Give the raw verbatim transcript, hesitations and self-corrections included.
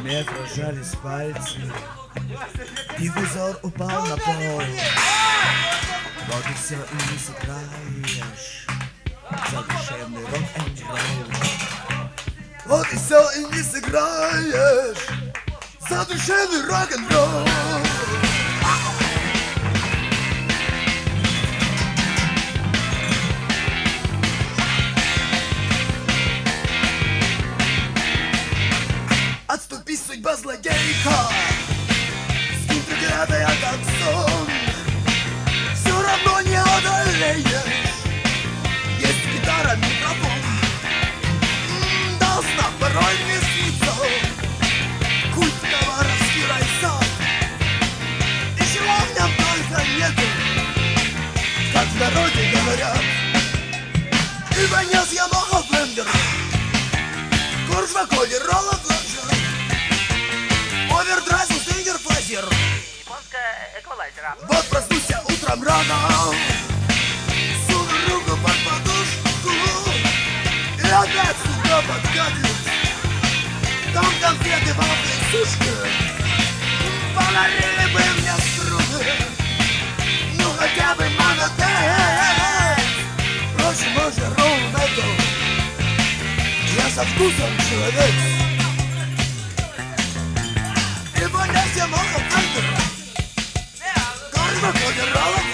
Мне прожались пальцы, диффузор упал на пол. Вот и все, и не сыграешь задушевный рок-н-ролл. Вот и все, и не сыграешь задушевный рок-н-ролл. Отступи, судьба злодейка, скинь проклятая как сон. Все равно не одолеешь, есть гитара, микрофон. М, должна порой мне снится культ товаровский райсон. И чего в нем только нету, как в народе говорят. Ибанес, Ямаха, Фендер, Коржва, Колер, Роланд, овердрайв, стрингер, флазер. Японская эквалайзера. Вот проснусь утром рано, суну руку под подушку, и опять сюда подгадит. Там конфеты, вафли, сушки, подарили бы мне струны, ну хотя бы монотек. Впрочем, уже ровно то, я со вкусом человек. Ибо не все могут фендер, Коржва, Колер, Роланд,